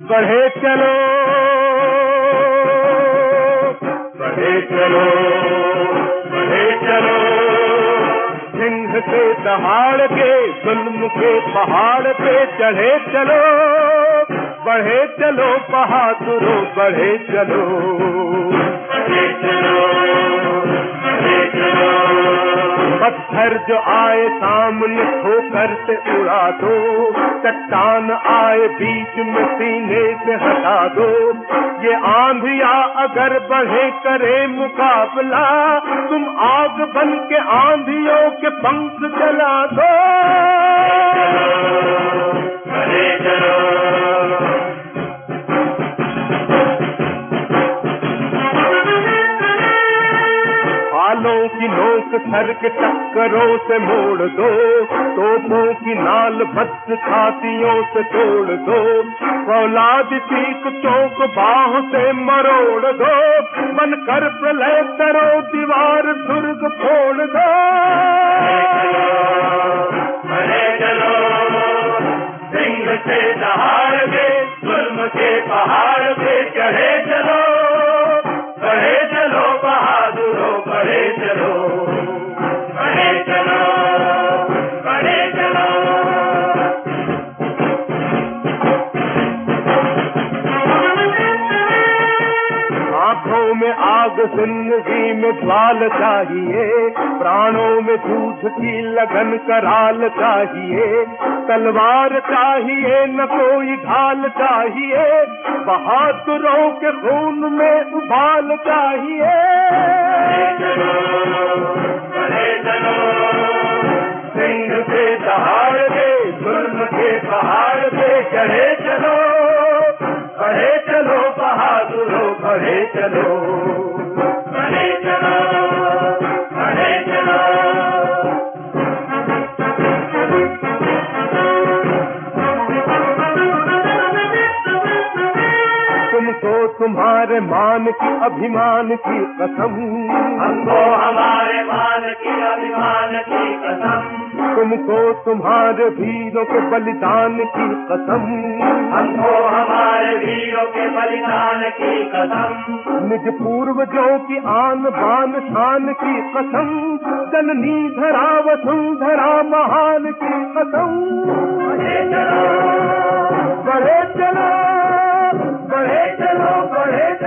बढ़े चलो, बढ़े चलो, बढ़े चलो, सिंह के दहाड़ के जुल्म के पहाड़ पे चढ़े चलो, बढ़े चलो बहादुरों, बढ़े चलो, बढ़े चलो, बढ़े चलो। पत्थर जो आए सामने ठोकर से उड़ा दो, चट्टान आए बीच में सीने से हटा दो। ये आंधिया अगर बढ़े करे मुकाबला, तुम आग बन के आंधियों के पंख जला दो। बढ़े चलो, भालों की नोक सर के टक्करों से मोड़ दो, तोपों की नाल भद्द छातियों से तोड़ दो, फौलाद सीख चौक बाहों से मरोड़ दो, बनकर प्रलय करो दीवार दुर्ग फोड़ दो। बढ़े चलो, सिंह से दहाड़ के जुल्म के पहाड़ पे चढ़े चलो, बढ़े चलो बहादुरों, बढ़े चलो, बढ़े चलो, बढ़े चलो। आंखों में आग, जिंदगी में ज्वाल चाहिए, प्राणों में जूझ की लगन कराल चाहिए, तलवार चाहिए न कोई ढाल चाहिए, बहादुरों के खून में उबाल चाहिए। बढ़े चलो, सिंह से दहाड़ के जुल्म के पहाड़ पे चढ़े चलो, बढ़े चलो बहादुरों, बढ़े चलो, बढ़े चलो, बढ़े चलो। तुमको तुम्हारे मान की अभिमान की कसम, हमको हमारे मान की अभिमान की कसम, तुमको तुम्हारे वीरों के बलिदान की कसम, हमको हमारे वीरों के बलिदान की कसम, निज पूर्वजों की आन बान शान की कसम, जननी धरा वसुंधरा महान की कसम। बढ़े चलो, बढ़े चलो, बढ़े चलो, बढ़े